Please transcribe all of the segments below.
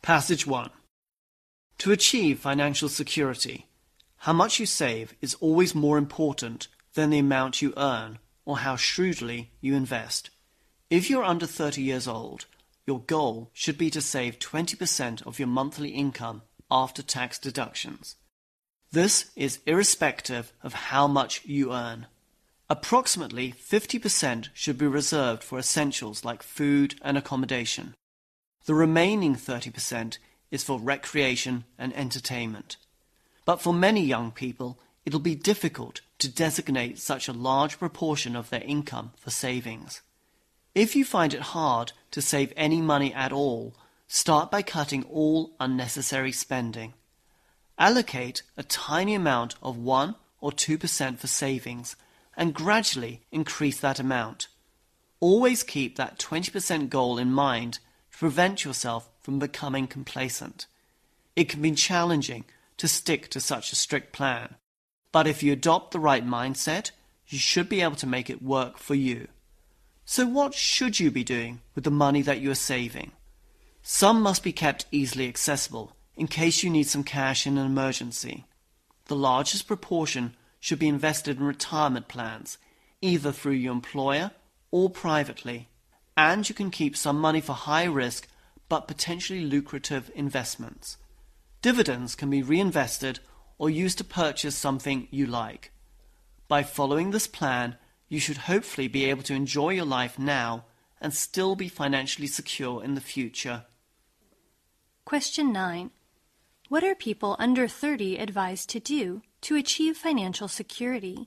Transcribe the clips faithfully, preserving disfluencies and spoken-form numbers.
Passage one. To achieve financial security, how much you save is always more important than the amount you earn or how shrewdly you invest. If you're under thirty years old, your goal should be to save twenty percent of your monthly income after tax deductions. This is irrespective of how much you earn. Approximately fifty percent should be reserved for essentials like food and accommodation. The remaining thirty percent is for recreation and entertainment. But for many young people, it'll be difficult to designate such a large proportion of their income for savings. If you find it hard to save any money at all, start by cutting all unnecessary spending. Allocate a tiny amount of one or two percent for savings and gradually increase that amount. Always keep that twenty percent goal in mind to prevent yourself from becoming complacent. It can be challenging to stick to such a strict plan, but if you adopt the right mindset, you should be able to make it work for you. So what should you be doing with the money that you are saving? Some must be kept easily accessible in case you need some cash in an emergency. The largest proportion should be invested in retirement plans, either through your employer or privately, and you can keep some money for high risk but potentially lucrative investments. Dividends can be reinvested or used to purchase something you like. By following this plan, you should hopefully be able to enjoy your life now and still be financially secure in the future. Question nine. What are people under thirty advised to do to achieve financial security?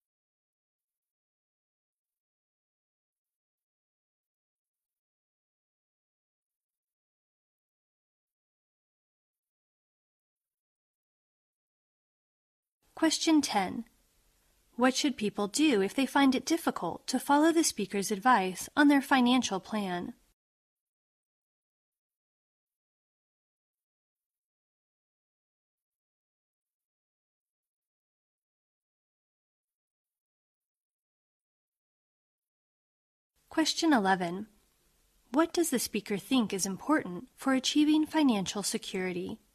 Question ten. What should people do if they find it difficult to follow the speaker's advice on their financial plan? Question eleven. What does the speaker think is important for achieving financial security?